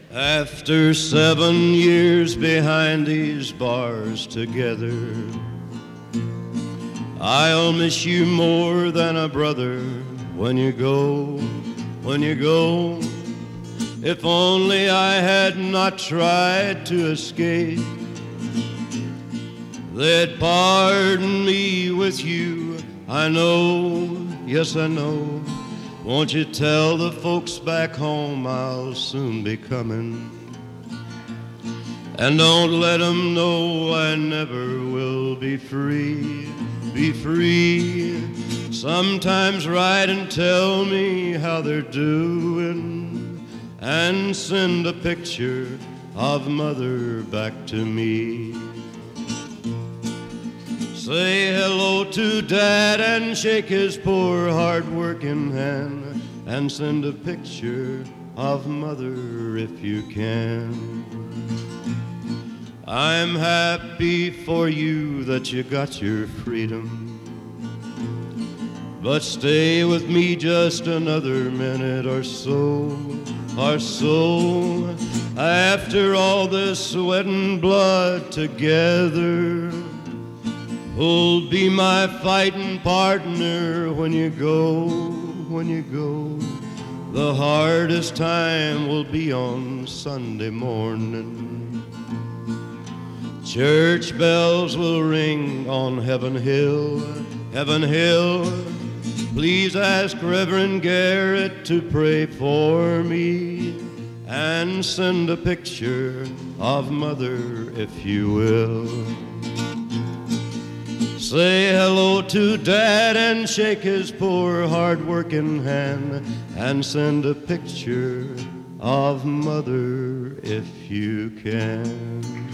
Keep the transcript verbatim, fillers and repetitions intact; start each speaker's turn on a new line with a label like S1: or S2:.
S1: After seven years behind these bars together, I'll miss you more than a brother when you go, when you go. If only I had not tried to escape, they'd pardon me with you, I know, yes I know. Won't you tell the folks back home I'll soon be coming? And don't let them know I never will be free, be free. Sometimes write and tell me how they're doing, and send a picture of mother back to me. Say hello to Dad and shake his poor hard-working hand, and send a picture of mother if you can. I'm happy for you that you got your freedom, but stay with me just another minute or so, or so. After all this sweat and blood together, who'll be my fighting partner when you go, when you go? The hardest time will be on Sunday morning. Church bells will ring on Heaven Hill, Heaven Hill. Please ask Reverend Garrett to pray for me, and send a picture of mother if you will. Say hello to Dad and shake his poor hard-working hand, and send a picture of mother if you can.